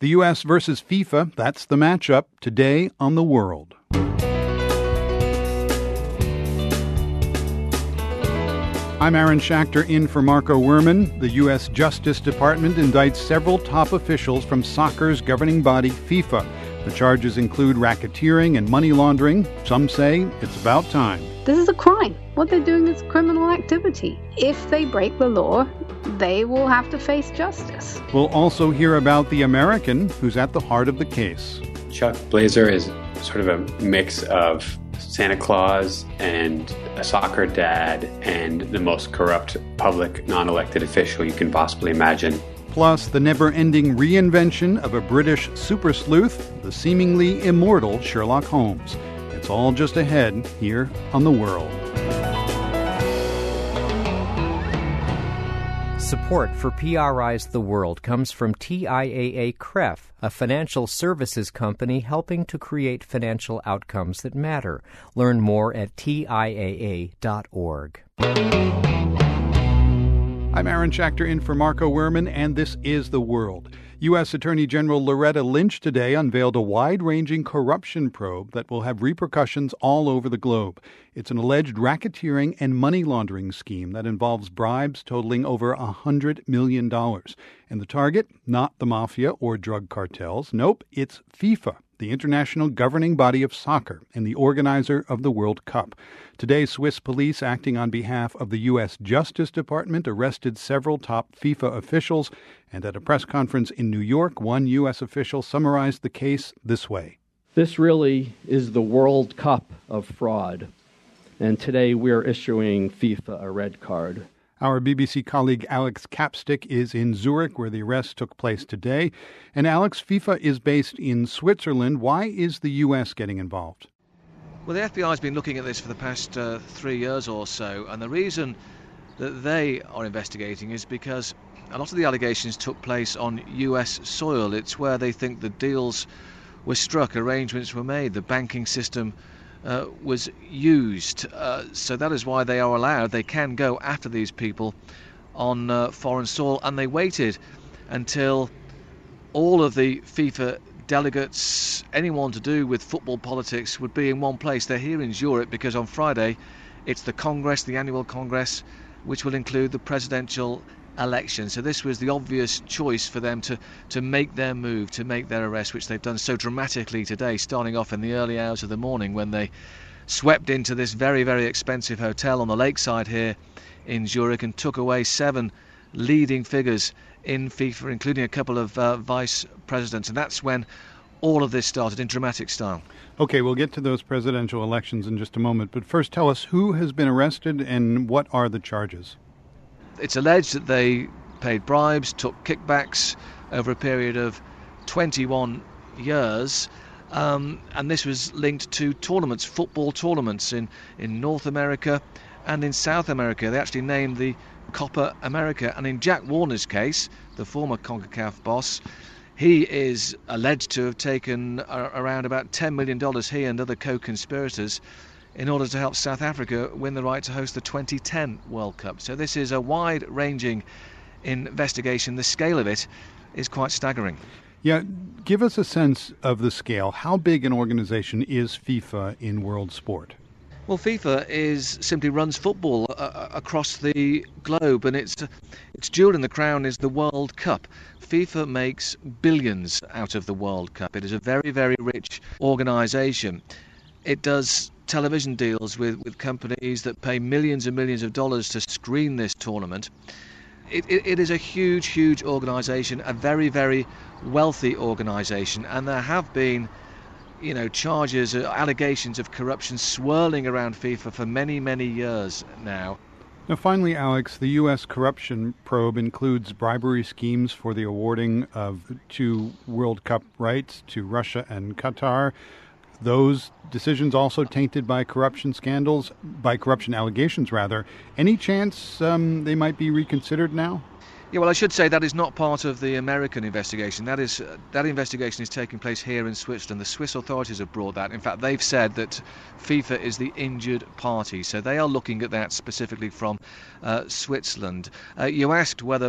The U.S. versus FIFA, that's the matchup today on The World. I'm Aaron Schachter in for Marco Werman. The U.S. Justice Department indicts several top officials from soccer's governing body, FIFA. The charges include racketeering and money laundering. Some say it's about time. This is a crime. What they're doing is criminal activity. If they break the law, they will have to face justice. We'll also hear about the American who's at the heart of the case. Chuck Blazer is sort of a mix of Santa Claus and a soccer dad and the most corrupt public non-elected official you can possibly imagine. Plus, the never-ending reinvention of a British super sleuth, the seemingly immortal Sherlock Holmes. It's all just ahead here on The World. Support for PRI's The World comes from TIAA-CREF, a financial services company helping to create financial outcomes that matter. Learn more at TIAA.org. I'm Aaron Schachter in for Marco Werman, and this is The World. U.S. Attorney General Loretta Lynch today unveiled a wide-ranging corruption probe that will have repercussions all over the globe. It's an alleged racketeering and money laundering scheme that involves bribes totaling over $100 million. And the target, not the mafia or drug cartels. Nope, it's FIFA, the international governing body of soccer and the organizer of the World Cup. Today, Swiss police, acting on behalf of the U.S. Justice Department, arrested several top FIFA officials. And at a press conference in New York, one U.S. official summarized the case this way. This really is the World Cup of fraud. And today we're issuing FIFA a red card. Our BBC colleague Alex Capstick is in Zurich, where the arrest took place today. And Alex, FIFA is based in Switzerland. Why is the U.S. getting involved? Well, the FBI has been looking at this for the past 3 years or so, and the reason that they are investigating is because a lot of the allegations took place on U.S. soil. It's where they think the deals were struck, arrangements were made, the banking system was used. So that is why they are allowed, they can go after these people on foreign soil, and they waited until all of the FIFA delegates, anyone to do with football politics, would be in one place. They're here in Zurich because on Friday it's the Congress, the annual Congress, which will include the presidential election. So this was the obvious choice for them to make their move, to make their arrest, which they've done so dramatically today, starting off in the early hours of the morning when they swept into this very, very expensive hotel on the lakeside here in Zurich and took away 7 leading figures in FIFA, including a couple of vice presidents. And that's when all of this started in dramatic style. Okay, we'll get to those presidential elections in just a moment. But first, tell us who has been arrested and what are the charges? It's alleged that they paid bribes, took kickbacks over a period of 21 years. And this was linked to tournaments, football tournaments in North America and in South America. They actually named the Copa America. And in Jack Warner's case, the former CONCACAF boss, he is alleged to have taken around about $10 million, he and other co-conspirators, in order to help South Africa win the right to host the 2010 World Cup. So this is a wide-ranging investigation. The scale of it is quite staggering. Yeah, give us a sense of the scale. How big an organization is FIFA in world sport? Well, FIFA simply runs football across the globe, and its jewel in the crown is the World Cup. FIFA makes billions out of the World Cup. It is a very, very rich organisation. It does television deals with companies that pay millions and millions of dollars to screen this tournament. It is a huge, huge organisation, a very, very wealthy organisation, and there have been charges, allegations of corruption swirling around FIFA for many, many years now. Now, finally, Alex, the U.S. corruption probe includes bribery schemes for the awarding of 2 World Cup rights to Russia and Qatar. Those decisions also tainted by corruption allegations, rather. Any chance they might be reconsidered now? Yeah, well, I should say that is not part of the American investigation. That investigation is taking place here in Switzerland. The Swiss authorities have brought that. In fact, they've said that FIFA is the injured party, so they are looking at that specifically from Switzerland. You asked whether,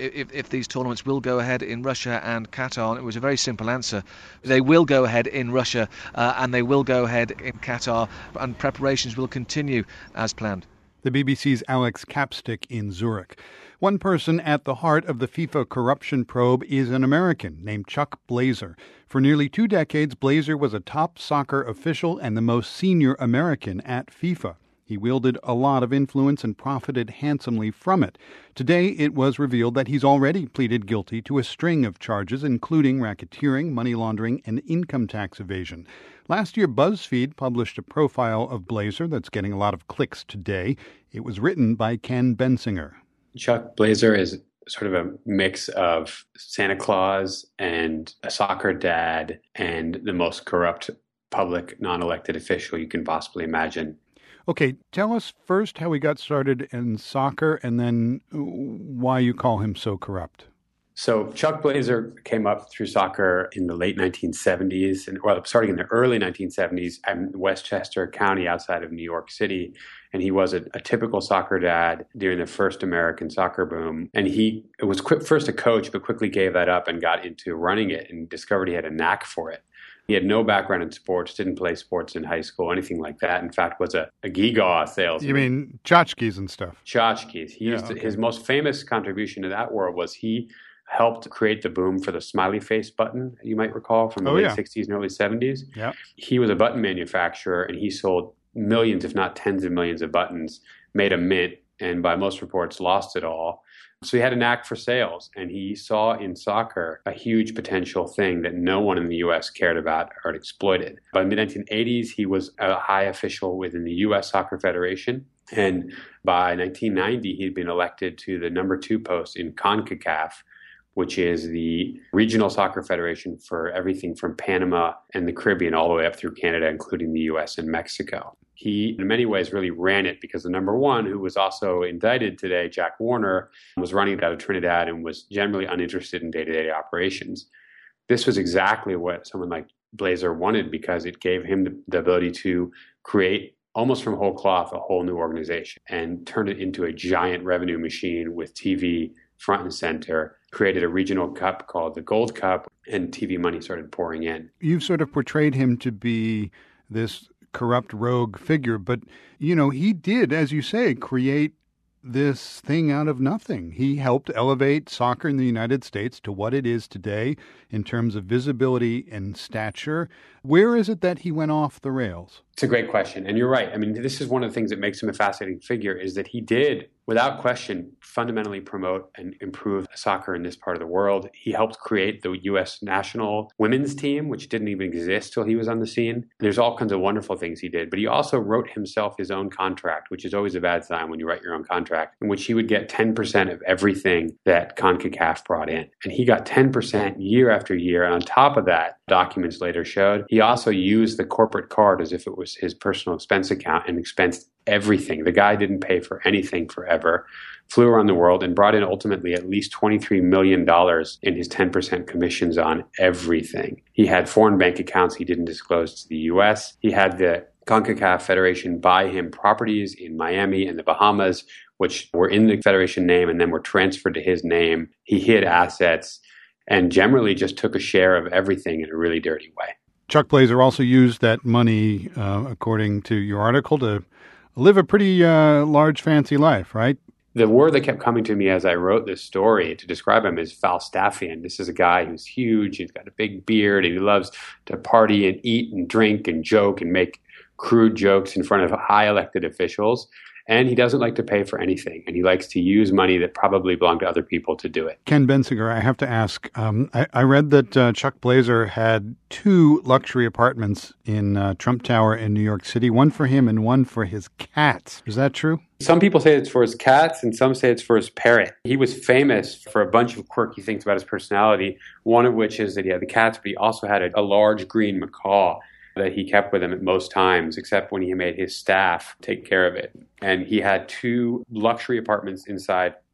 if these tournaments will go ahead in Russia and Qatar, and it was a very simple answer. They will go ahead in Russia and they will go ahead in Qatar, and preparations will continue as planned. The BBC's Alex Capstick in Zurich. One person at the heart of the FIFA corruption probe is an American named Chuck Blazer. For nearly 2 decades, Blazer was a top soccer official and the most senior American at FIFA. He wielded a lot of influence and profited handsomely from it. Today, it was revealed that he's already pleaded guilty to a string of charges, including racketeering, money laundering, and income tax evasion. Last year, BuzzFeed published a profile of Blazer that's getting a lot of clicks today. It was written by Ken Bensinger. Chuck Blazer is sort of a mix of Santa Claus and a soccer dad and the most corrupt public non-elected official you can possibly imagine. Okay, tell us first how he got started in soccer and then why you call him so corrupt. So Chuck Blazer came up through soccer in the late 1970s, starting in the early 1970s in Westchester County outside of New York City. And he was a typical soccer dad during the first American soccer boom. And he was first a coach, but quickly gave that up and got into running it and discovered he had a knack for it. He had no background in sports, didn't play sports in high school, anything like that. In fact, was a gewgaw salesman. You mean tchotchkes and stuff? Tchotchkes. His most famous contribution to that world was he helped create the boom for the smiley face button, you might recall, from the late 60s and early 70s. Yeah. He was a button manufacturer, and he sold millions, if not tens of millions of buttons, made a mint, and by most reports lost it all. So he had a knack for sales, and he saw in soccer a huge potential thing that no one in the U.S. cared about or exploited. By the mid-1980s, he was a high official within the U.S. Soccer Federation, and by 1990, he'd been elected to the number 2 post in CONCACAF, which is the regional soccer federation for everything from Panama and the Caribbean all the way up through Canada, including the U.S. and Mexico. He, in many ways, really ran it because the number 1, who was also indicted today, Jack Warner, was running it out of Trinidad and was generally uninterested in day-to-day operations. This was exactly what someone like Blazer wanted because it gave him the ability to create, almost from whole cloth, a whole new organization and turn it into a giant revenue machine with TV front and center, created a regional cup called the Gold Cup, and TV money started pouring in. You've sort of portrayed him to be this corrupt rogue figure, but, he did, as you say, create this thing out of nothing. He helped elevate soccer in the United States to what it is today in terms of visibility and stature. Where is it that he went off the rails? It's a great question. And you're right. I mean, this is one of the things that makes him a fascinating figure is that he did, without question, fundamentally promote and improve soccer in this part of the world. He helped create the U.S. national women's team, which didn't even exist till he was on the scene. There's all kinds of wonderful things he did. But he also wrote himself his own contract, which is always a bad sign when you write your own contract, in which he would get 10% of everything that CONCACAF brought in. And he got 10% year after year. And on top of that, documents later showed, he also used the corporate card as if it was his personal expense account and expensed everything. The guy didn't pay for anything forever, flew around the world and brought in ultimately at least $23 million in his 10% commissions on everything. He had foreign bank accounts he didn't disclose to the U.S. He had the CONCACAF Federation buy him properties in Miami and the Bahamas, which were in the Federation name and then were transferred to his name. He hid assets and generally just took a share of everything in a really dirty way. Chuck Blazer also used that money, according to your article, to live a pretty large, fancy life, right? The word that kept coming to me as I wrote this story to describe him is Falstaffian. This is a guy who's huge. He's got a big beard. And he loves to party and eat and drink and joke and make crude jokes in front of high elected officials. And he doesn't like to pay for anything. And he likes to use money that probably belonged to other people to do it. Ken Bensinger, I have to ask, I read that Chuck Blazer had 2 luxury apartments in Trump Tower in New York City, one for him and one for his cats. Is that true? Some people say it's for his cats and some say it's for his parrot. He was famous for a bunch of quirky things about his personality, one of which is that he had the cats, but he also had a large green macaw that he kept with him at most times, except when he made his staff take care of it. And he had 2 luxury apartments inside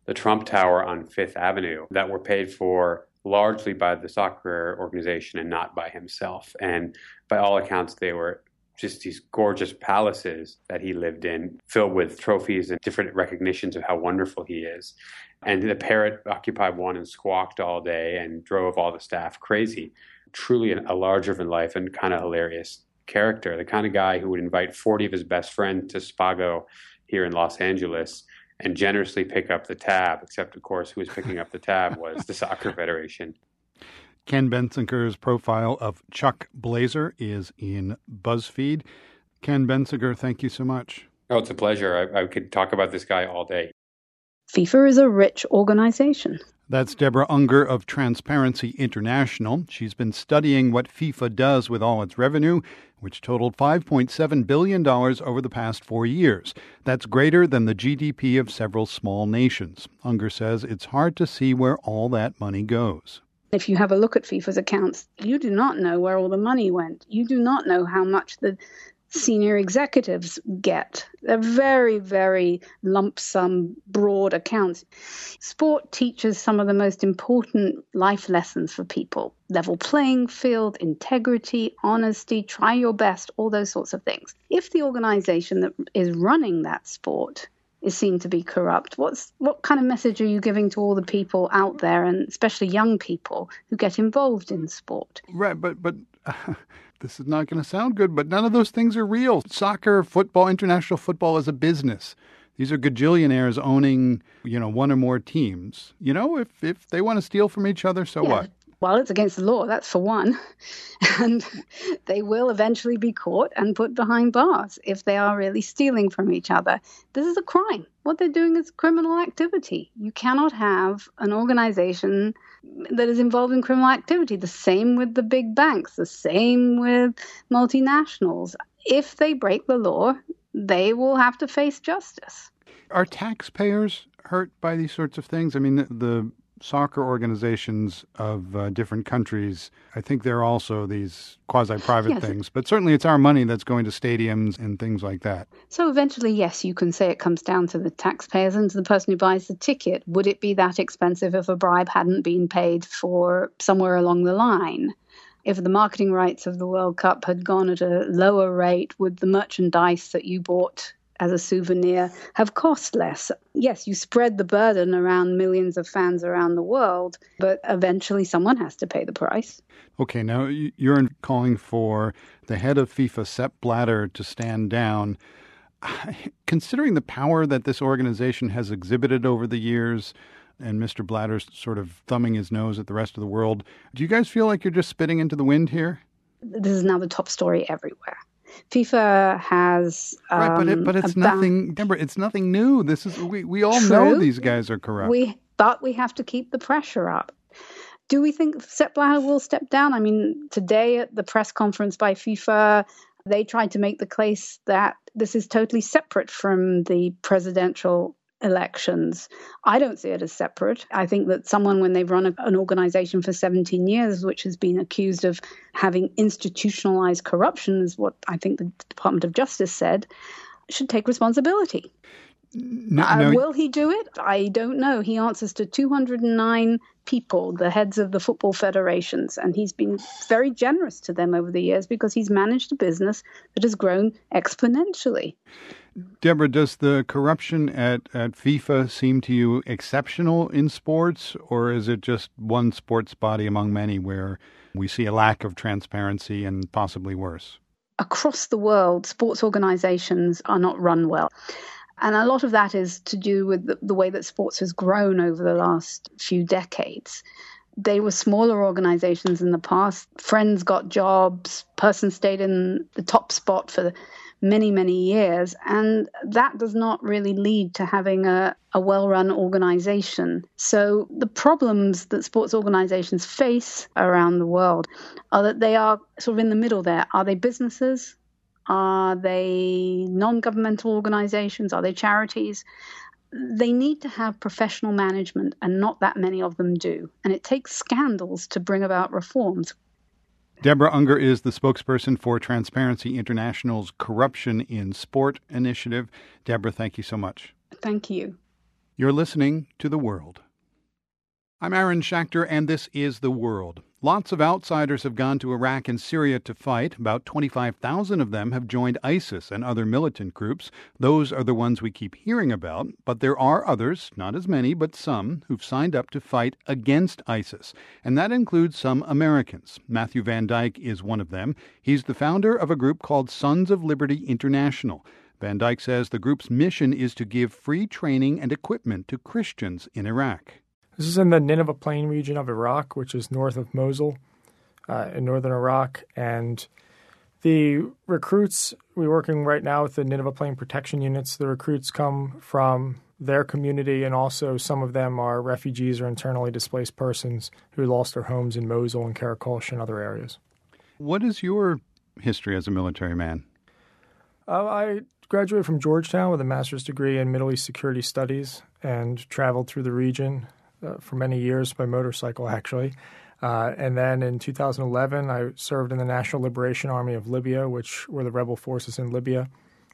the Trump Tower on Fifth Avenue that were paid for largely by the soccer organization and not by himself. And by all accounts, they were just these gorgeous palaces that he lived in, filled with trophies and different recognitions of how wonderful he is. And the parrot occupied one and squawked all day and drove all the staff crazy. Truly a larger-than-life and kind of hilarious character, the kind of guy who would invite 40 of his best friends to Spago here in Los Angeles and generously pick up the tab, except, of course, who was picking up the tab was the Soccer Federation. Ken Bensinger's profile of Chuck Blazer is in BuzzFeed. Ken Bensinger, thank you so much. Oh, it's a pleasure. I could talk about this guy all day. FIFA is a rich organization. That's Deborah Unger of Transparency International. She's been studying what FIFA does with all its revenue, which totaled $5.7 billion over the past 4 years. That's greater than the GDP of several small nations. Unger says it's hard to see where all that money goes. If you have a look at FIFA's accounts, you do not know where all the money went. You do not know how much the senior executives get. They're very, very lump sum, broad accounts. Sport teaches some of the most important life lessons for people. Level playing field, integrity, honesty, try your best, all those sorts of things. If the organization that is running that sport is seen to be corrupt, what kind of message are you giving to all the people out there, and especially young people who get involved in sport? Right, but this is not going to sound good, but none of those things are real. Soccer, football, international football is a business. These are gajillionaires owning, one or more teams. If they want to steal from each other, so what? Well, it's against the law, that's for one. And they will eventually be caught and put behind bars if they are really stealing from each other. This is a crime. What they're doing is criminal activity. You cannot have an organization that is involved in criminal activity. The same with the big banks, the same with multinationals. If they break the law, they will have to face justice. Are taxpayers hurt by these sorts of things? I mean, the soccer organizations of different countries, I think they're also these quasi-private things, but certainly it's our money that's going to stadiums and things like that. So eventually, yes, you can say it comes down to the taxpayers and to the person who buys the ticket. Would it be that expensive if a bribe hadn't been paid for somewhere along the line? If the marketing rights of the World Cup had gone at a lower rate, would the merchandise that you bought as a souvenir have cost less? Yes, you spread the burden around millions of fans around the world, but eventually someone has to pay the price. Okay, now you're calling for the head of FIFA, Sepp Blatter, to stand down. Considering the power that this organization has exhibited over the years, and Mr. Blatter's sort of thumbing his nose at the rest of the world, do you guys feel like you're just spitting into the wind here? This is now the top story everywhere. FIFA has right, but it's nothing, Deborah. It's nothing new. This is we all know these guys are corrupt. But we have to keep the pressure up. Do we think Sepp Blatter will step down? I mean, today at the press conference by FIFA, they tried to make the case that this is totally separate from the presidential elections. I don't see it as separate. I think that someone, when they've run an organization for 17 years, which has been accused of having institutionalized corruption, is what I think the Department of Justice said, should take responsibility. Will he do it? I don't know. He answers to 209 people, the heads of the football federations, and he's been very generous to them over the years because he's managed a business that has grown exponentially. Deborah, does the corruption at FIFA seem to you exceptional in sports, or is it just one sports body among many where we see a lack of transparency and possibly worse? Across the world, sports organizations are not run well. And a lot of that is to do with the way that sports has grown over the last few decades. They were smaller organizations in the past. Friends got jobs, person stayed in the top spot for many, many years. And that does not really lead to having a well-run organization. So the problems that sports organizations face around the world are that they are sort of in the middle there. Are they businesses? Are they non-governmental organizations? Are they charities? They need to have professional management, and not that many of them do. And it takes scandals to bring about reforms. Deborah Unger is the spokesperson for Transparency International's Corruption in Sport initiative. Deborah, thank you so much. Thank you. You're listening to The World. I'm Aaron Schachter, and this is The World. Lots of outsiders have gone to Iraq and Syria to fight. About 25,000 of them have joined ISIS and other militant groups. Those are the ones we keep hearing about. But there are others, not as many, but some, who've signed up to fight against ISIS. And that includes some Americans. Matthew Van Dyke is one of them. He's the founder of a group called Sons of Liberty International. Van Dyke says the group's mission is to give free training and equipment to Christians in Iraq. This is in the Nineveh Plain region of Iraq, which is north of Mosul in northern Iraq. And the recruits, we're working right now with the Nineveh Plain Protection Units. The recruits come from their community, and also some of them are refugees or internally displaced persons who lost their homes in Mosul and Karakosh and other areas. What is your history as a military man? I graduated from Georgetown with a master's degree in Middle East Security Studies and traveled through the region for many years by motorcycle, actually. And then in 2011, I served in the National Liberation Army of Libya, which were the rebel forces in Libya,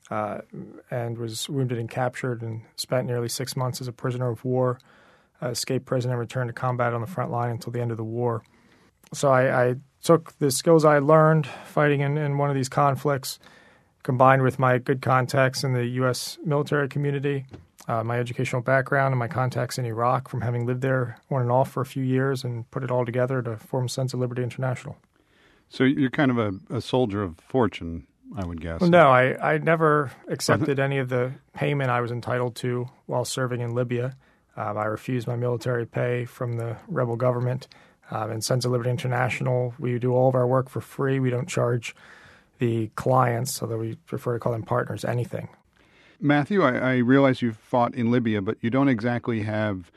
and was wounded and captured and spent nearly 6 months as a prisoner of war, escaped prison and returned to combat on the front line until the end of the war. So I took the skills I learned fighting in one of these conflicts, combined with my good contacts in the U.S. military community, my educational background and my contacts in Iraq from having lived there on and off for a few years, and put it all together to form Sons of Liberty International. So you're kind of a soldier of fortune, I would guess. Well, no, I never accepted any of the payment I was entitled to while serving in Libya. I refused my military pay from the rebel government. In Sons of Liberty International, we do all of our work for free. We don't charge the clients, although we prefer to call them partners, anything. Matthew, I realize you've fought in Libya, but you don't exactly have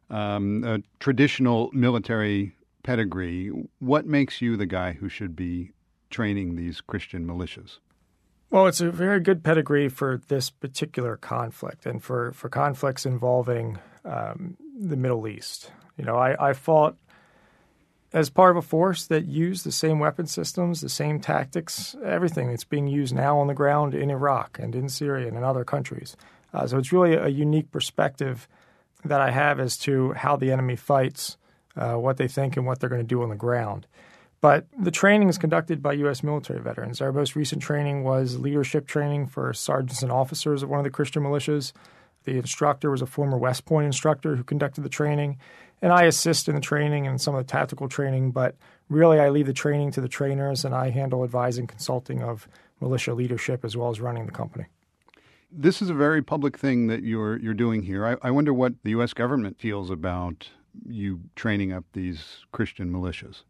a traditional military pedigree. What makes you the guy who should be training these Christian militias? Well, it's a very good pedigree for this particular conflict and for conflicts involving the Middle East. You know, I fought as part of a force that used the same weapon systems, the same tactics, everything that's being used now on the ground in Iraq and in Syria and in other countries. So it's really a unique perspective that I have as to how the enemy fights, what they think and what they're going to do on the ground. But the training is conducted by U.S. military veterans. Our most recent training was leadership training for sergeants and officers of one of the Christian militias. The instructor was a former West Point instructor who conducted the training. And I assist in the training and some of the tactical training, but really I leave the training to the trainers, and I handle advising, consulting of militia leadership as well as running the company. This is a very public thing that you're doing here. I wonder what the U.S. government feels about you training up these Christian militias.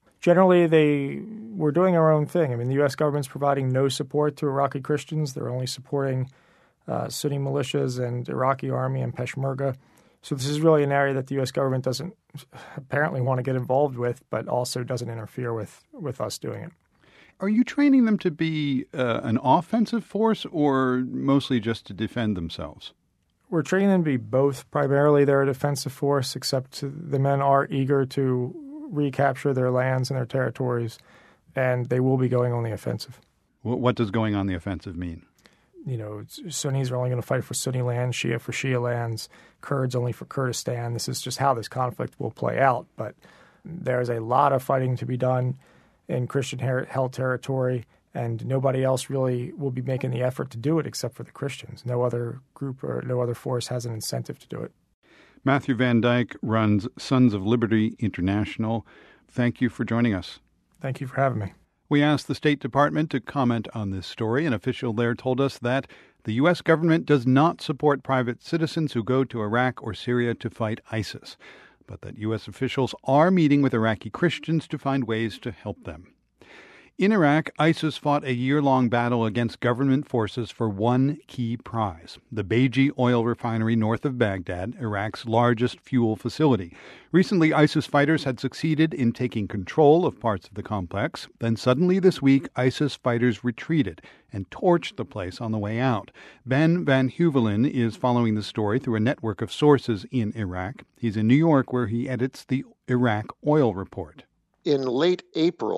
Generally, we're doing our own thing. I mean, the U.S. government's providing no support to Iraqi Christians. They're only supporting Sunni militias and Iraqi army and Peshmerga. So this is really an area that the U.S. government doesn't apparently want to get involved with, but also doesn't interfere with us doing it. Are you training them to be an offensive force or mostly just to defend themselves? We're training them to be both. Primarily they're a defensive force, except the men are eager to recapture their lands and their territories, and they will be going on the offensive. What does going on the offensive mean? You know, Sunnis are only going to fight for Sunni lands, Shia for Shia lands, Kurds only for Kurdistan. This is just how this conflict will play out. But there's a lot of fighting to be done in Christian-held territory, and nobody else really will be making the effort to do it except for the Christians. No other group or no other force has an incentive to do it. Matthew Van Dyke runs Sons of Liberty International. Thank you for joining us. Thank you for having me. We asked the State Department to comment on this story. An official there told us that the U.S. government does not support private citizens who go to Iraq or Syria to fight ISIS, but that U.S. officials are meeting with Iraqi Christians to find ways to help them. In Iraq, ISIS fought a year-long battle against government forces for one key prize, the Beji oil refinery north of Baghdad, Iraq's largest fuel facility. Recently, ISIS fighters had succeeded in taking control of parts of the complex. Then suddenly this week, ISIS fighters retreated and torched the place on the way out. Ben Van Huvelen is following the story through a network of sources in Iraq. He's in New York, where he edits the Iraq Oil Report. In late April,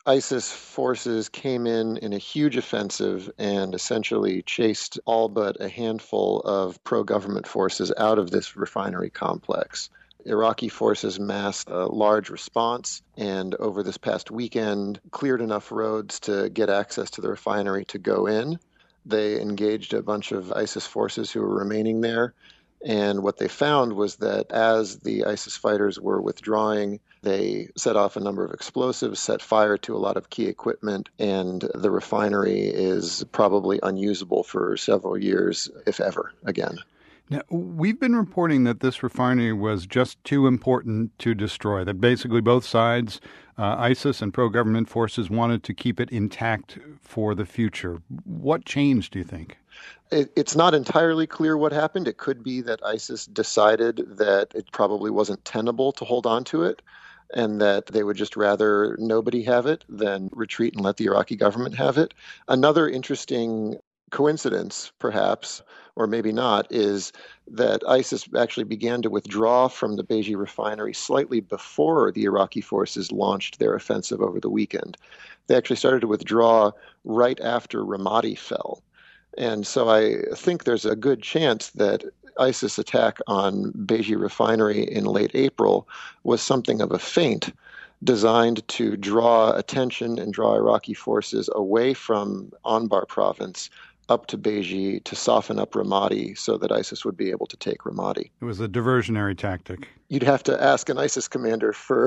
ISIS forces came in a huge offensive and essentially chased all but a handful of pro-government forces out of this refinery complex. Iraqi forces massed a large response and over this past weekend cleared enough roads to get access to the refinery to go in. They engaged a bunch of ISIS forces who were remaining there. And what they found was that as the ISIS fighters were withdrawing, they set off a number of explosives, set fire to a lot of key equipment, and the refinery is probably unusable for several years, if ever, again. Now, we've been reporting that this refinery was just too important to destroy, that basically both sides, ISIS and pro-government forces, wanted to keep it intact for the future. What changed, do you think? It's not entirely clear what happened. It could be that ISIS decided that it probably wasn't tenable to hold on to it and that they would just rather nobody have it than retreat and let the Iraqi government have it. Another interesting coincidence, perhaps, or maybe not, is that ISIS actually began to withdraw from the Beji refinery slightly before the Iraqi forces launched their offensive over the weekend. They actually started to withdraw right after Ramadi fell. And so I think there's a good chance that ISIS attack on Beji refinery in late April was something of a feint designed to draw attention and draw Iraqi forces away from Anbar province up to Beji to soften up Ramadi so that ISIS would be able to take Ramadi. It was a diversionary tactic. You'd have to ask an ISIS commander for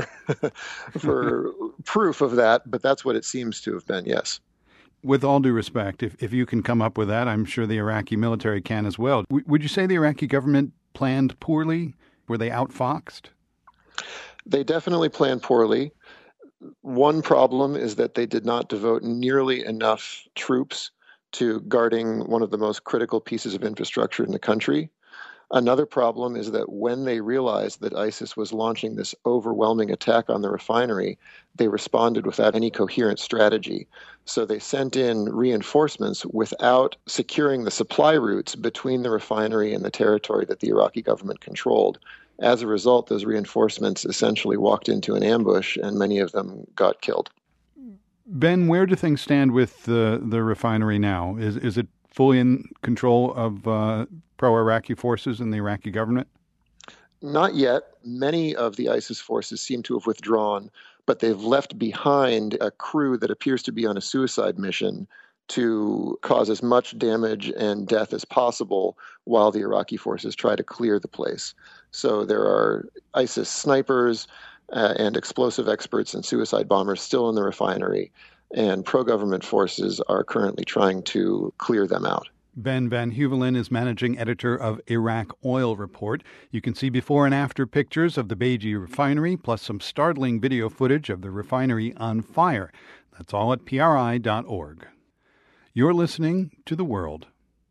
proof of that, but that's what it seems to have been, yes. With all due respect, if you can come up with that, I'm sure the Iraqi military can as well. Would you say the Iraqi government planned poorly? Were they outfoxed? They definitely planned poorly. One problem is that they did not devote nearly enough troops to guarding one of the most critical pieces of infrastructure in the country. Another problem is that when they realized that ISIS was launching this overwhelming attack on the refinery, they responded without any coherent strategy. So they sent in reinforcements without securing the supply routes between the refinery and the territory that the Iraqi government controlled. As a result, those reinforcements essentially walked into an ambush and many of them got killed. Ben, where do things stand with the refinery now? Is it fully in control of pro-Iraqi forces and the Iraqi government? Not yet. Many of the ISIS forces seem to have withdrawn, but they've left behind a crew that appears to be on a suicide mission to cause as much damage and death as possible while the Iraqi forces try to clear the place. So there are ISIS snipers and explosive experts and suicide bombers still in the refinery, and pro-government forces are currently trying to clear them out. Ben Van Huvelen is managing editor of Iraq Oil Report. You can see before and after pictures of the Beji refinery, plus some startling video footage of the refinery on fire. That's all at PRI.org. You're listening to The World.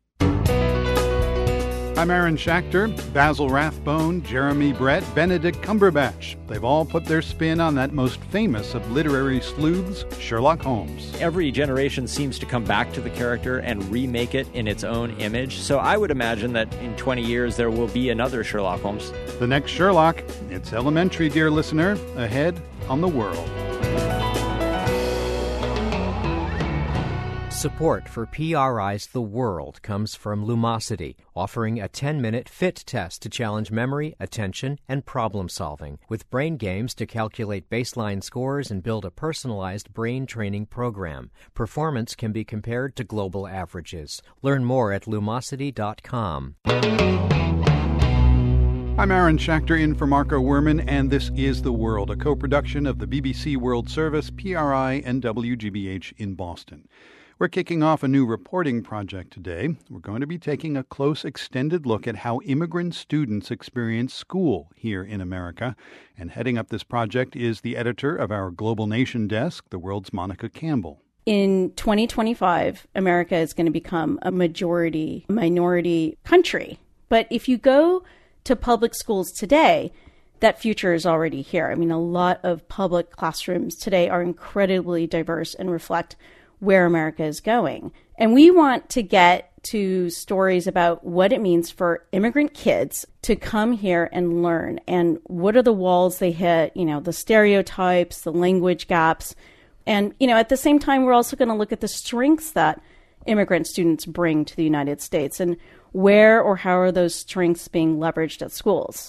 I'm Aaron Schachter, Basil Rathbone, Jeremy Brett, Benedict Cumberbatch. They've all put their spin on that most famous of literary sleuths, Sherlock Holmes. Every generation seems to come back to the character and remake it in its own image. So I would imagine that in 20 years there will be another Sherlock Holmes. The next Sherlock, it's elementary, dear listener, ahead on The World. Support for PRI's The World comes from Lumosity, offering a 10-minute fit test to challenge memory, attention, and problem-solving, with brain games to calculate baseline scores and build a personalized brain training program. Performance can be compared to global averages. Learn more at Lumosity.com. I'm Aaron Schachter in for Marco Werman, and this is The World, a co-production of the BBC World Service, PRI, and WGBH in Boston. We're kicking off a new reporting project today. We're going to be taking a close, extended look at how immigrant students experience school here in America. And heading up this project is the editor of our Global Nation desk, The World's Monica Campbell. In 2025, America is going to become a minority country. But if you go to public schools today, that future is already here. I mean, a lot of public classrooms today are incredibly diverse and reflect where America is going. And we want to get to stories about what it means for immigrant kids to come here and learn, and what are the walls they hit, the stereotypes, the language gaps, And, at the same time, we're also going to look at the strengths that immigrant students bring to the United States and where or how are those strengths being leveraged at schools.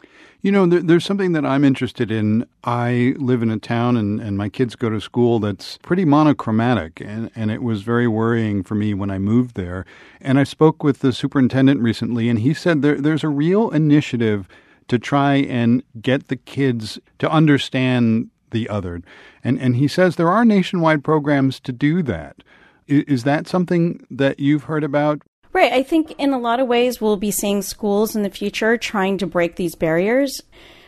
There's something that I'm interested in. I live in a town and my kids go to school that's pretty monochromatic, and it was very worrying for me when I moved there. And I spoke with the superintendent recently, and he said there's a real initiative to try and get the kids to understand the other. And he says there are nationwide programs to do that. Is that something that you've heard about? Right. I think in a lot of ways we'll be seeing schools in the future trying to break these barriers.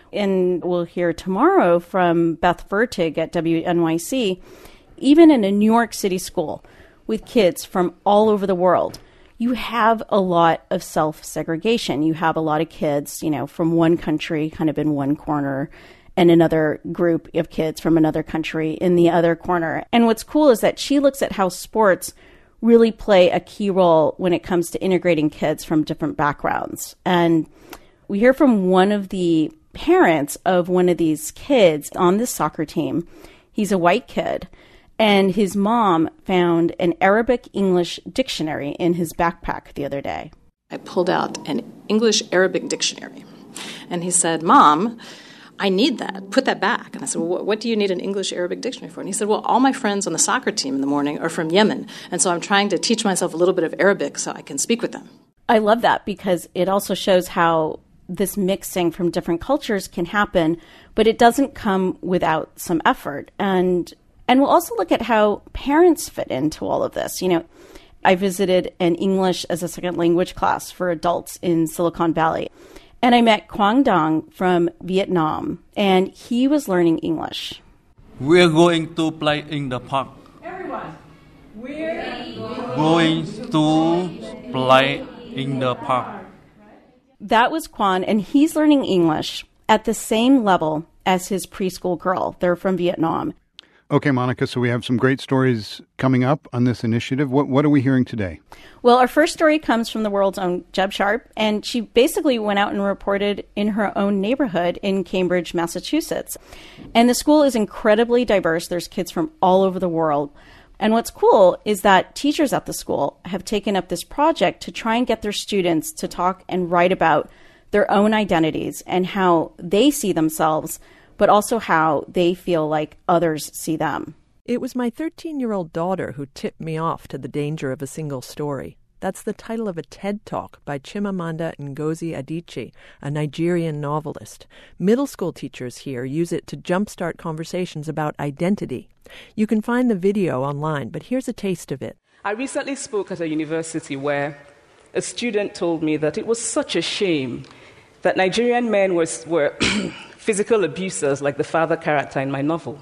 And we'll hear tomorrow from Beth Fertig at WNYC, even in a New York City school with kids from all over the world, you have a lot of self-segregation. You have a lot of kids, from one country kind of in one corner and another group of kids from another country in the other corner. And what's cool is that she looks at how sports really play a key role when it comes to integrating kids from different backgrounds. And we hear from one of the parents of one of these kids on this soccer team. He's a white kid, and his mom found an Arabic-English dictionary in his backpack the other day. I pulled out an English-Arabic dictionary, and he said, "Mom, I need that. Put that back." And I said, "Well, what do you need an English-Arabic dictionary for?" And he said, "Well, all my friends on the soccer team in the morning are from Yemen, and so I'm trying to teach myself a little bit of Arabic so I can speak with them." I love that because it also shows how this mixing from different cultures can happen, but it doesn't come without some effort. And we'll also look at how parents fit into all of this. I visited an English as a second language class for adults in Silicon Valley. And I met Quang Dong from Vietnam, and he was learning English. We're going to play in the park. Everyone, we're going to play in the park. That was Quan, and he's learning English at the same level as his preschool girl. They're from Vietnam. Okay, Monica, so we have some great stories coming up on this initiative. What are we hearing today? Well, our first story comes from the world's own Jeb Sharp, and she basically went out and reported in her own neighborhood in Cambridge, Massachusetts. And the school is incredibly diverse. There's kids from all over the world. And what's cool is that teachers at the school have taken up this project to try and get their students to talk and write about their own identities and how they see themselves, but also how they feel like others see them. It was my 13-year-old daughter who tipped me off to the danger of a single story. That's the title of a TED Talk by Chimamanda Ngozi Adichie, a Nigerian novelist. Middle school teachers here use it to jumpstart conversations about identity. You can find the video online, but here's a taste of it. I recently spoke at a university where a student told me that it was such a shame that Nigerian men were physical abusers like the father character in my novel.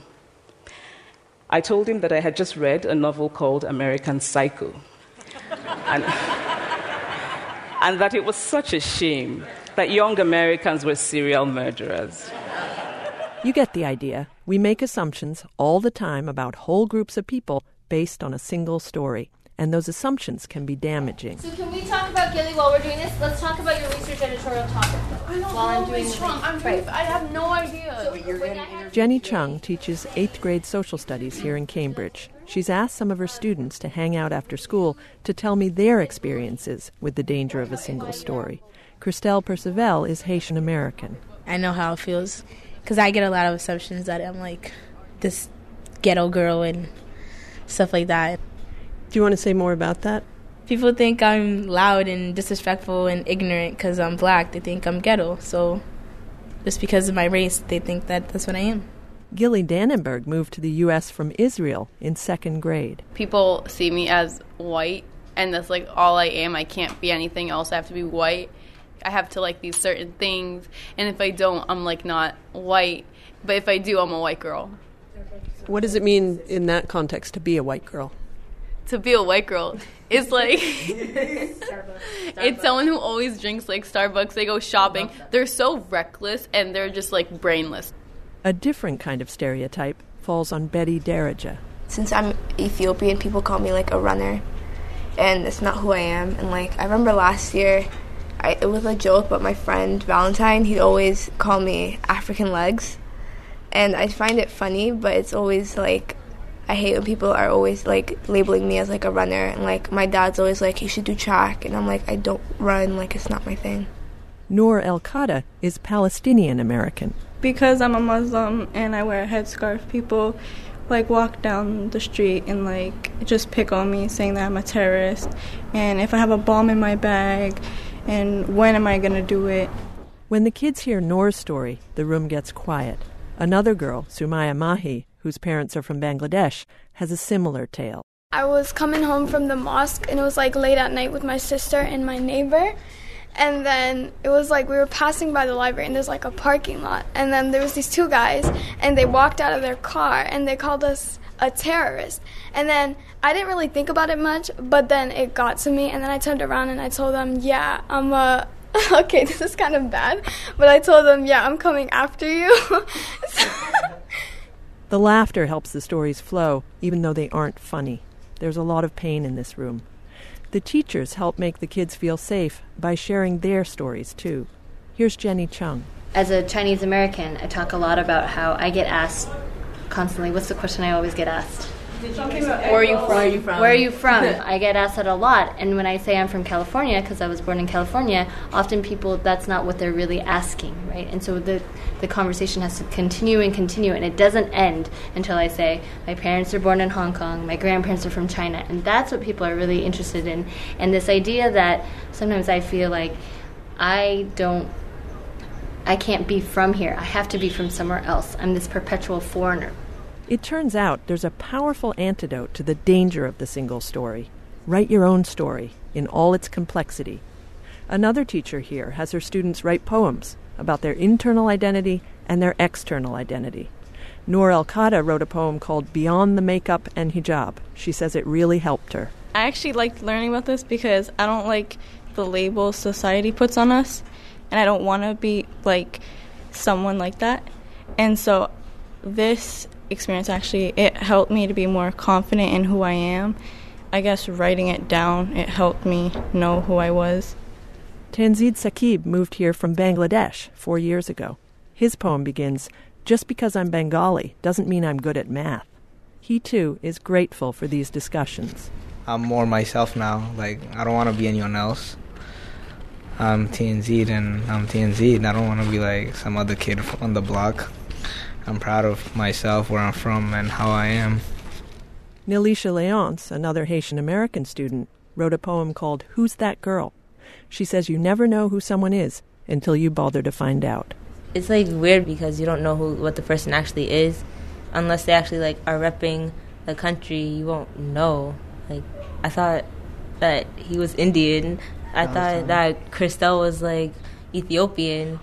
I told him that I had just read a novel called American Psycho, and that it was such a shame that young Americans were serial murderers. You get the idea. We make assumptions all the time about whole groups of people based on a single story. And those assumptions can be damaging. So can we talk about Gilly while we're doing this? Let's talk about your research editorial topic. I don't know what's wrong. I have no idea. Jenny Chung teaches 8th grade social studies here in Cambridge. She's asked some of her students to hang out after school to tell me their experiences with the danger of a single story. Christelle Percival is Haitian American. I know how it feels because I get a lot of assumptions that I'm like this ghetto girl and stuff like that. Do you want to say more about that? People think I'm loud and disrespectful and ignorant because I'm black. They think I'm ghetto. So just because of my race, they think that that's what I am. Gilly Dannenberg moved to the U.S. from Israel in 2nd grade. People see me as white, and that's like all I am. I can't be anything else. I have to be white. I have to like these certain things. And if I don't, I'm like not white. But if I do, I'm a white girl. What does it mean in that context to be a white girl? To be a white girl is like it's someone who always drinks like Starbucks. They go shopping. They're so reckless and they're just like brainless. A different kind of stereotype falls on Betty Daraja. Since I'm Ethiopian, people call me like a runner, and it's not who I am. And like I remember last year, it was a joke, but my friend Valentine, he'd always call me African legs, and I find it funny, but it's always like I hate when people are always like labeling me as like a runner, and like my dad's always like, you should do track, and I'm like, I don't run, like it's not my thing. Noor El-Kada is Palestinian American. Because I'm a Muslim and I wear a headscarf, people like walk down the street and like just pick on me, saying that I'm a terrorist, and if I have a bomb in my bag, and when am I going to do it? When the kids hear Noor's story, the room gets quiet. Another girl, Sumaya Mahi, whose parents are from Bangladesh, has a similar tale. I was coming home from the mosque, and it was like late at night with my sister and my neighbor. And then it was like we were passing by the library, and there's like a parking lot. And then there was these two guys, and they walked out of their car, and they called us a terrorist. And then I didn't really think about it much, but then it got to me, and then I turned around and I told them, yeah, I'm a... okay, this is kind of bad, but I told them, yeah, I'm coming after you. The laughter helps the stories flow, even though they aren't funny. There's a lot of pain in this room. The teachers help make the kids feel safe by sharing their stories, too. Here's Jenny Chung. As a Chinese American, I talk a lot about how I get asked constantly, what's the question I always get asked? Where are you from? Where are you from? I get asked that a lot, and when I say I'm from California, because I was born in California, often people, that's not what they're really asking, right? And so the conversation has to continue, and it doesn't end until I say, my parents are born in Hong Kong, my grandparents are from China, and that's what people are really interested in. And this idea that sometimes I feel like I can't be from here, I have to be from somewhere else. I'm this perpetual foreigner. It turns out there's a powerful antidote to the danger of the single story. Write your own story in all its complexity. Another teacher here has her students write poems about their internal identity and their external identity. Noor El-Kada wrote a poem called Beyond the Makeup and Hijab. She says it really helped her. I actually liked learning about this because I don't like the labels society puts on us, and I don't want to be like someone like that. And so this experience actually, it helped me to be more confident in who I am. I guess writing it down, it helped me know who I was. Tanzid Saqib moved here from Bangladesh 4 years ago. His poem begins, just because I'm Bengali doesn't mean I'm good at math. He too is grateful for these discussions. I'm more myself now. Like, I don't want to be anyone else. I'm Tanzid and I'm Tanzid. I don't want to be like some other kid on the block. I'm proud of myself, where I'm from, and how I am. Nilisha Leonce, another Haitian-American student, wrote a poem called Who's That Girl? She says you never know who someone is until you bother to find out. It's like weird because you don't know what the person actually is. Unless they actually like are repping the country, you won't know. Like, I thought that he was Indian. I thought that Christelle was like Ethiopian.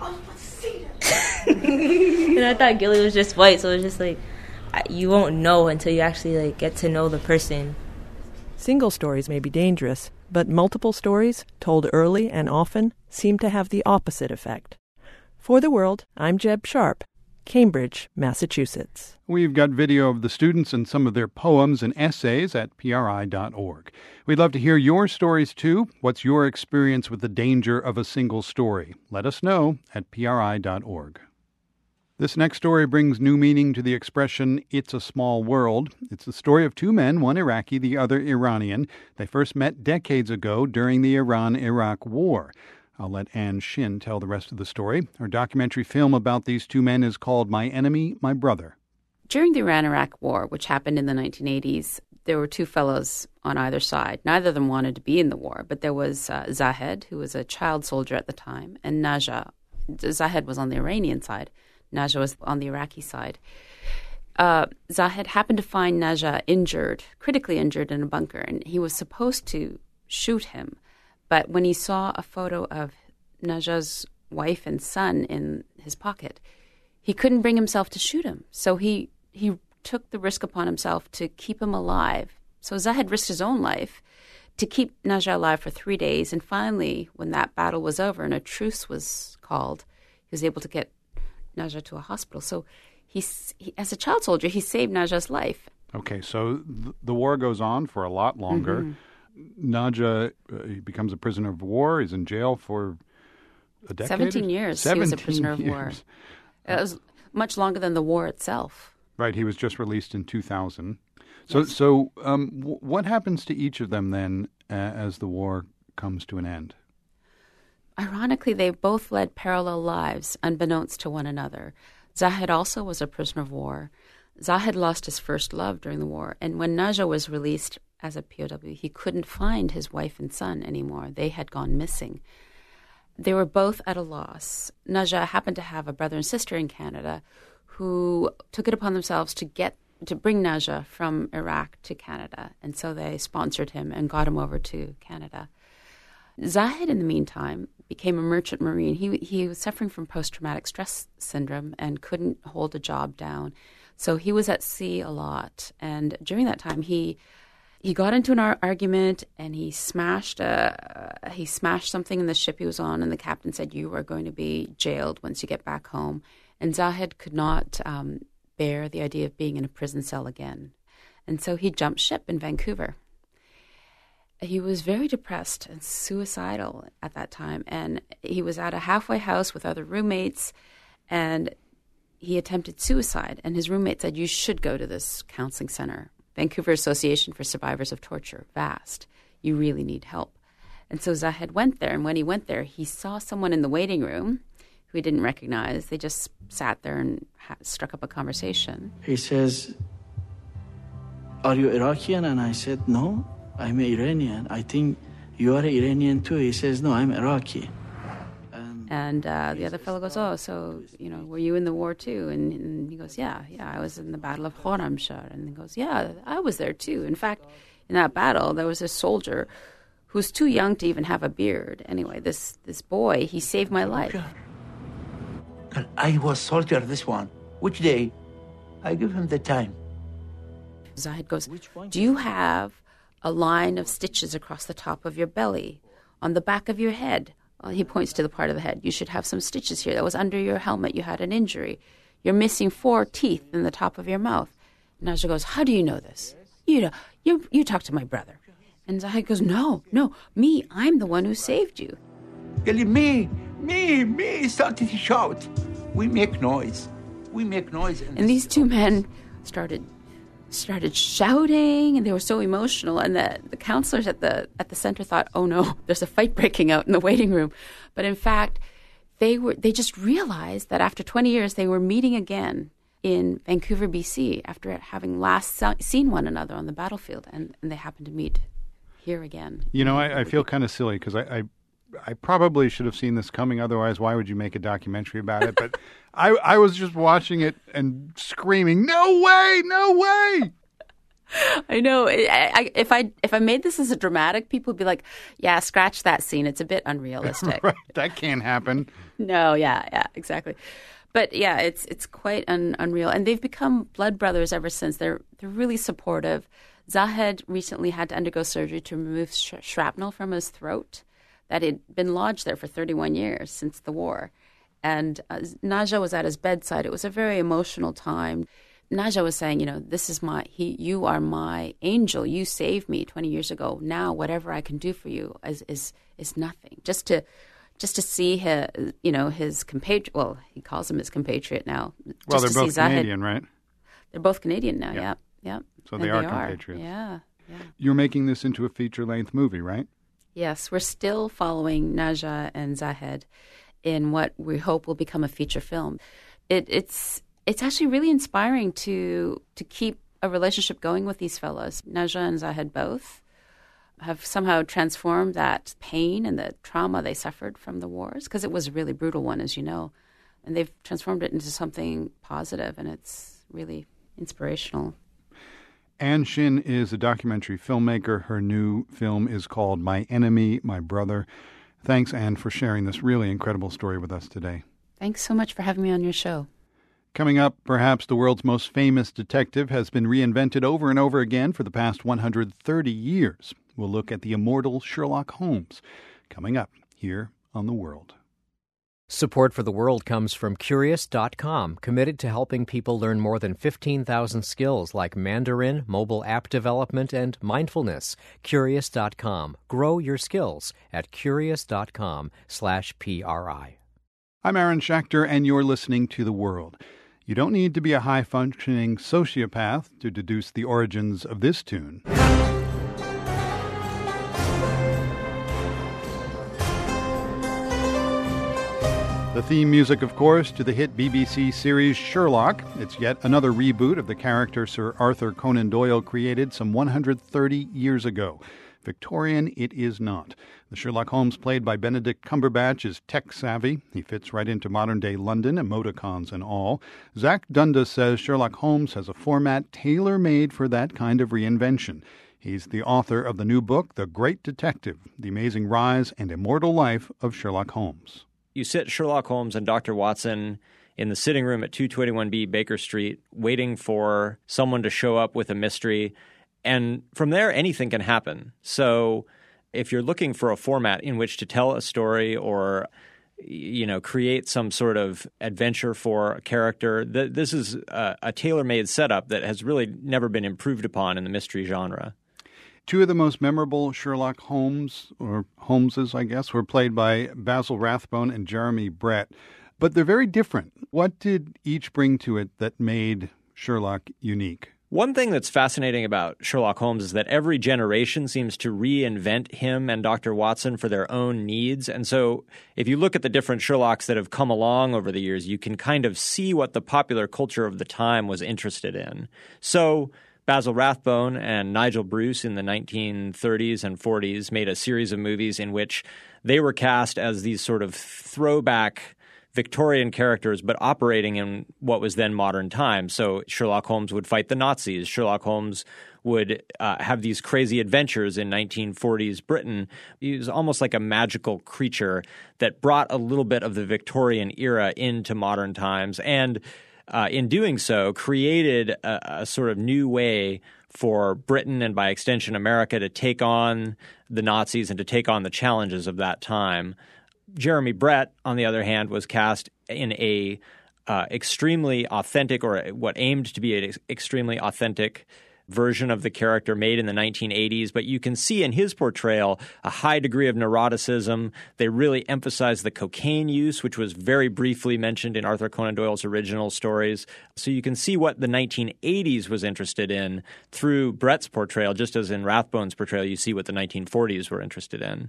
And I thought Gilly was just white, so it was just like, you won't know until you actually like get to know the person. Single stories may be dangerous, but multiple stories, told early and often, seem to have the opposite effect. For the World, I'm Jeb Sharp, Cambridge, Massachusetts. We've got video of the students and some of their poems and essays at PRI.org. We'd love to hear your stories, too. What's your experience with the danger of a single story? Let us know at PRI.org. This next story brings new meaning to the expression, it's a small world. It's the story of two men, one Iraqi, the other Iranian. They first met decades ago during the Iran-Iraq War. I'll let Ann Shin tell the rest of the story. Her documentary film about these two men is called My Enemy, My Brother. During the Iran-Iraq War, which happened in the 1980s, there were two fellows on either side. Neither of them wanted to be in the war, but there was Zahed, who was a child soldier at the time, and Naja. Zahed was on the Iranian side. Naja was on the Iraqi side. Zahed happened to find Naja injured, critically injured in a bunker, and he was supposed to shoot him. But when he saw a photo of Naja's wife and son in his pocket, he couldn't bring himself to shoot him. So he took the risk upon himself to keep him alive. So Zahed risked his own life to keep Naja alive for 3 days. And finally, when that battle was over and a truce was called, he was able to get Naja to a hospital. So he as a child soldier, he saved Naja's life. Okay, so the war goes on for a lot longer. Mm-hmm. Naja he becomes a prisoner of war. He's in jail for a decade. 17 years he was a prisoner of war. It was much longer than the war itself. Right, he was just released in 2000. So what happens to each of them then as the war comes to an end? Ironically, they both led parallel lives, unbeknownst to one another. Zahed also was a prisoner of war. Zahed lost his first love during the war, and when Najah was released as a POW, he couldn't find his wife and son anymore. They had gone missing. They were both at a loss. Najah happened to have a brother and sister in Canada who took it upon themselves to bring Najah from Iraq to Canada, and so they sponsored him and got him over to Canada. Zahed, in the meantime, became a merchant marine. He was suffering from post-traumatic stress syndrome and couldn't hold a job down. So he was at sea a lot. And during that time, he got into an argument and he smashed something in the ship he was on. And the captain said, "You are going to be jailed once you get back home." And Zahed could not bear the idea of being in a prison cell again. And so he jumped ship in Vancouver. He was very depressed and suicidal at that time, and he was at a halfway house with other roommates, and he attempted suicide. And his roommate said, "You should go to this counseling center, Vancouver Association for Survivors of Torture, VAST. You really need help." And so Zahed went there, and when he went there, he saw someone in the waiting room who he didn't recognize. They just sat there and struck up a conversation. He says, "Are you Iraqian?" And I said, "No, I'm Iranian. I think you are Iranian too." He says, "No, I'm Iraqi." And the other fellow goes, "Oh, so, were you in the war too?" And he goes, yeah, I was in the Battle of Khorramshahr. And he goes, "Yeah, I was there too. In fact, in that battle, there was a soldier who was too young to even have a beard. Anyway, this boy, he saved my life." I was soldier, this one. Which day? I give him the time. Zahed goes, "Do you have a line of stitches across the top of your belly, on the back of your head?" He points to the part of the head. "You should have some stitches here. That was under your helmet. You had an injury. You're missing 4 teeth in the top of your mouth." Najah goes, "How do you know this?" You talk to my brother." And Zahed goes, No, me. I'm the one who saved you." Me, started to shout. We make noise. And these two men started shouting, and they were so emotional. And the counselors at the center thought, "Oh no, there's a fight breaking out in the waiting room." But in fact, they just realized that after 20 years, they were meeting again in Vancouver, BC, after having last seen one another on the battlefield, and they happened to meet here again. I feel kind of silly because I probably should have seen this coming. Otherwise, why would you make a documentary about it? But I was just watching it and screaming, "No way! No way!" I know. If I made this as a dramatic, people would be like, "Yeah, scratch that scene. It's a bit unrealistic." Right. That can't happen. No, yeah, exactly. But yeah, it's quite unreal. And they've become blood brothers ever since. They're really supportive. Zahed recently had to undergo surgery to remove shrapnel from his throat that had been lodged there for 31 years since the war. And Najah was at his bedside. It was a very emotional time. Najah was saying, "This is you are my angel. You saved me 20 years ago. Now, whatever I can do for you is nothing." Just to see his compatriot. Well, he calls him his compatriot now. Well, they're both Canadian, right? They're both Canadian now. Yeah. So they are compatriots. Yeah. You're making this into a feature-length movie, right? Yes, we're still following Najah and Zahed in what we hope will become a feature film. It's actually really inspiring to keep a relationship going with these fellows. Najah and Zahed both have somehow transformed that pain and the trauma they suffered from the wars, because it was a really brutal one, as you know, and they've transformed it into something positive, and it's really inspirational. Ann Shin is a documentary filmmaker. Her new film is called My Enemy, My Brother. Thanks, Ann, for sharing this really incredible story with us today. Thanks so much for having me on your show. Coming up, perhaps the world's most famous detective has been reinvented over and over again for the past 130 years. We'll look at the immortal Sherlock Holmes. Coming up here on The World. Support for The World comes from Curious.com, committed to helping people learn more than 15,000 skills like Mandarin, mobile app development, and mindfulness. Curious.com. Grow your skills at Curious.com/PRI. I'm Aaron Schachter, and you're listening to The World. You don't need to be a high-functioning sociopath to deduce the origins of this tune. The theme music, of course, to the hit BBC series Sherlock. It's yet another reboot of the character Sir Arthur Conan Doyle created some 130 years ago. Victorian it is not. The Sherlock Holmes played by Benedict Cumberbatch is tech-savvy. He fits right into modern-day London, emoticons and all. Zach Dundas says Sherlock Holmes has a format tailor-made for that kind of reinvention. He's the author of the new book, The Great Detective, The Amazing Rise and Immortal Life of Sherlock Holmes. You sit Sherlock Holmes and Dr. Watson in the sitting room at 221B Baker Street waiting for someone to show up with a mystery. And from there, anything can happen. So if you're looking for a format in which to tell a story or, create some sort of adventure for a character, this is a tailor-made setup that has really never been improved upon in the mystery genre. Two of the most memorable Sherlock Holmes, or Holmeses, I guess, were played by Basil Rathbone and Jeremy Brett. But they're very different. What did each bring to it that made Sherlock unique? One thing that's fascinating about Sherlock Holmes is that every generation seems to reinvent him and Dr. Watson for their own needs. And so if you look at the different Sherlocks that have come along over the years, you can kind of see what the popular culture of the time was interested in. So Basil Rathbone and Nigel Bruce in the 1930s and 40s made a series of movies in which they were cast as these sort of throwback Victorian characters, but operating in what was then modern times. So Sherlock Holmes would fight the Nazis. Sherlock Holmes would have these crazy adventures in 1940s Britain. He was almost like a magical creature that brought a little bit of the Victorian era into modern times, and in doing so, created a sort of new way for Britain and by extension America to take on the Nazis and to take on the challenges of that time. Jeremy Brett, on the other hand, was cast in a extremely authentic, or what aimed to be an extremely authentic version of the character made in the 1980s, but you can see in his portrayal a high degree of neuroticism. They really emphasize the cocaine use, which was very briefly mentioned in Arthur Conan Doyle's original stories. So you can see what the 1980s was interested in through Brett's portrayal, just as in Rathbone's portrayal you see what the 1940s were interested in.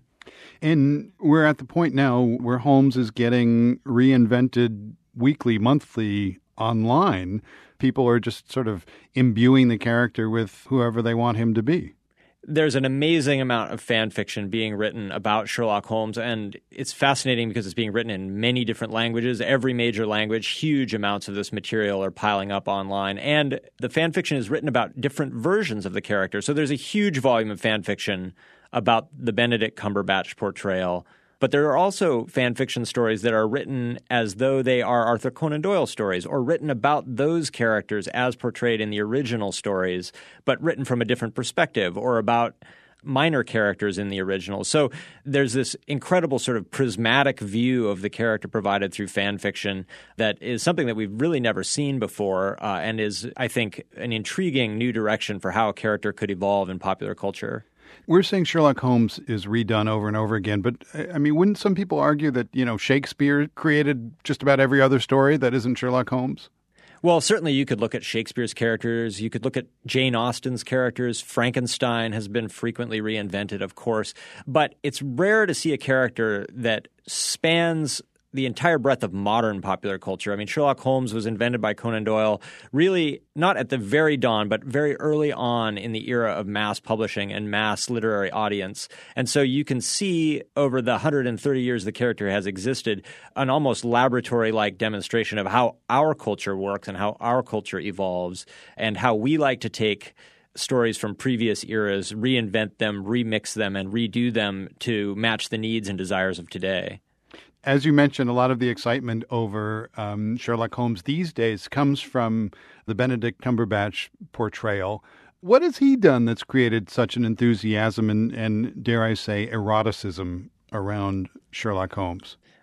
And we're at the point now where Holmes is getting reinvented weekly, monthly, online. People are just sort of imbuing the character with whoever they want him to be. There's an amazing amount of fan fiction being written about Sherlock Holmes, and it's fascinating because it's being written in many different languages, every major language. Huge amounts of this material are piling up online, and the fan fiction is written about different versions of the character. So there's a huge volume of fan fiction about the Benedict Cumberbatch portrayal. But there are also fan fiction stories that are written as though they are Arthur Conan Doyle stories, or written about those characters as portrayed in the original stories, but written from a different perspective, or about minor characters in the original. So there's this incredible sort of prismatic view of the character provided through fan fiction that is something that we've really never seen before, and is, I think, an intriguing new direction for how a character could evolve in popular culture. We're saying Sherlock Holmes is redone over and over again, but I mean, wouldn't some people argue that, Shakespeare created just about every other story that isn't Sherlock Holmes? Well, certainly you could look at Shakespeare's characters. You could look at Jane Austen's characters. Frankenstein has been frequently reinvented, of course. But it's rare to see a character that spans the entire breadth of modern popular culture. I mean, Sherlock Holmes was invented by Conan Doyle really not at the very dawn, but very early on in the era of mass publishing and mass literary audience. And so you can see over the 130 years the character has existed an almost laboratory-like demonstration of how our culture works and how our culture evolves, and how we like to take stories from previous eras, reinvent them, remix them, and redo them to match the needs and desires of today. As you mentioned, a lot of the excitement over Sherlock Holmes these days comes from the Benedict Cumberbatch portrayal. What has he done that's created such an enthusiasm and dare I say, eroticism around Sherlock Holmes?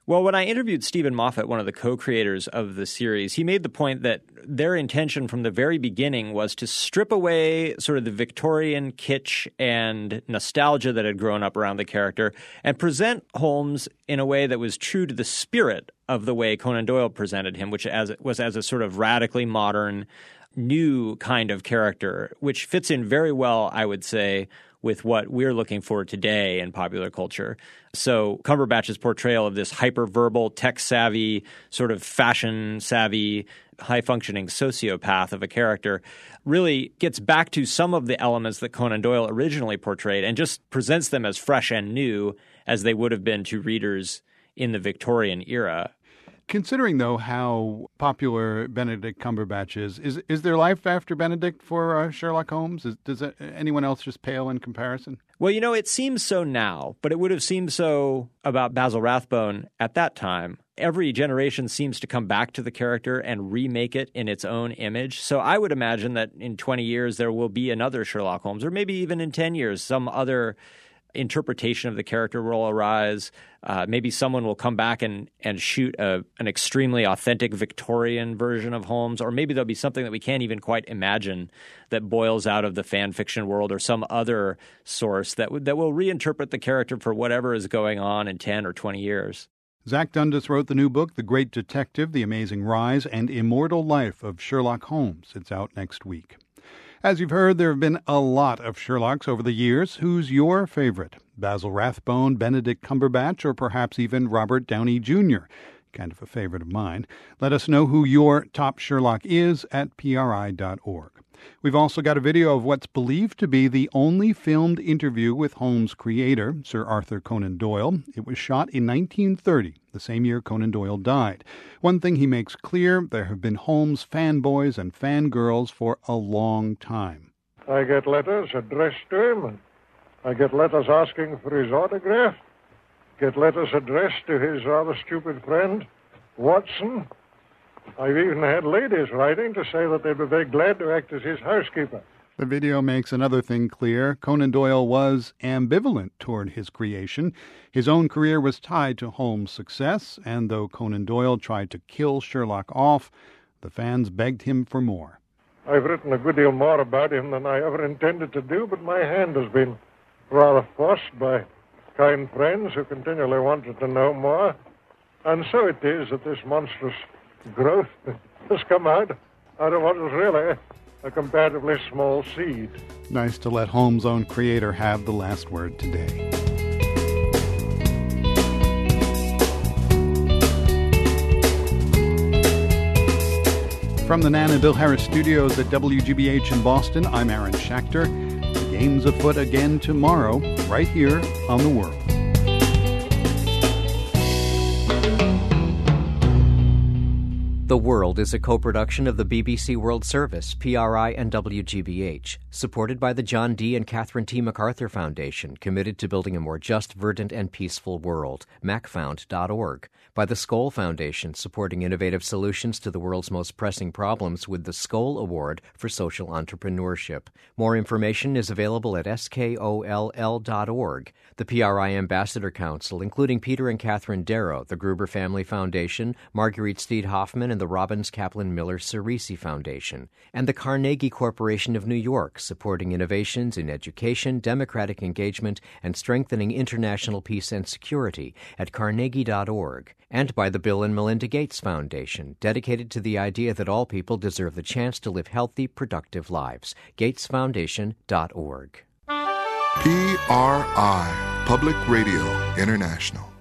Well, when I interviewed Stephen Moffat, one of the co-creators of the series, he made the point that their intention from the very beginning was to strip away sort of the Victorian kitsch and nostalgia that had grown up around the character and present Holmes in a way that was true to the spirit of the way Conan Doyle presented him, which was as a sort of radically modern, new kind of character, which fits in very well, I would say, with what we're looking for today in popular culture. So Cumberbatch's portrayal of this hyper-verbal, tech-savvy, sort of fashion-savvy, high-functioning sociopath of a character really gets back to some of the elements that Conan Doyle originally portrayed and just presents them as fresh and new as they would have been to readers in the Victorian era. Considering, though, how popular Benedict Cumberbatch is there life after Benedict for Sherlock Holmes? Does anyone else just pale in comparison? Well, it seems so now, but it would have seemed so about Basil Rathbone at that time. Every generation seems to come back to the character and remake it in its own image. So I would imagine that in 20 years there will be another Sherlock Holmes, or maybe even in 10 years, some other interpretation of the character will arise. Maybe someone will come back and shoot an extremely authentic Victorian version of Holmes, or maybe there'll be something that we can't even quite imagine that boils out of the fan fiction world or some other source that will reinterpret the character for whatever is going on in 10 or 20 years. Zach Dundas wrote the new book, The Great Detective, The Amazing Rise and Immortal Life of Sherlock Holmes. It's out next week. As you've heard, there have been a lot of Sherlocks over the years. Who's your favorite? Basil Rathbone, Benedict Cumberbatch, or perhaps even Robert Downey Jr.? Kind of a favorite of mine. Let us know who your top Sherlock is at PRI.org. We've also got a video of what's believed to be the only filmed interview with Holmes' creator, Sir Arthur Conan Doyle. It was shot in 1930, the same year Conan Doyle died. One thing he makes clear, there have been Holmes fanboys and fangirls for a long time. I get letters addressed to him, and I get letters asking for his autograph, get letters addressed to his rather stupid friend, Watson. I've even had ladies writing to say that they'd be very glad to act as his housekeeper. The video makes another thing clear. Conan Doyle was ambivalent toward his creation. His own career was tied to Holmes' success, and though Conan Doyle tried to kill Sherlock off, the fans begged him for more. I've written a good deal more about him than I ever intended to do, but my hand has been rather forced by kind friends who continually wanted to know more. And so it is that this monstrous growth has come out of what was really a comparatively small seed. Nice to let Holmes' own creator have the last word today. From the Nan and Bill Harris studios at WGBH in Boston, I'm Aaron Schachter. The game's afoot again tomorrow, right here on The World. The World is a co-production of the BBC World Service, PRI, and WGBH, supported by the John D. and Catherine T. MacArthur Foundation, committed to building a more just, verdant, and peaceful world, macfound.org, by the Skoll Foundation, supporting innovative solutions to the world's most pressing problems with the Skoll Award for Social Entrepreneurship. More information is available at skoll.org. The PRI Ambassador Council, including Peter and Catherine Darrow, the Gruber Family Foundation, Marguerite Steed Hoffman, and the Robbins Kaplan Miller Cerisi Foundation, and the Carnegie Corporation of New York, supporting innovations in education, democratic engagement, and strengthening international peace and security at carnegie.org, and by the Bill and Melinda Gates Foundation, dedicated to the idea that all people deserve the chance to live healthy, productive lives. GatesFoundation.org. PRI, Public Radio International.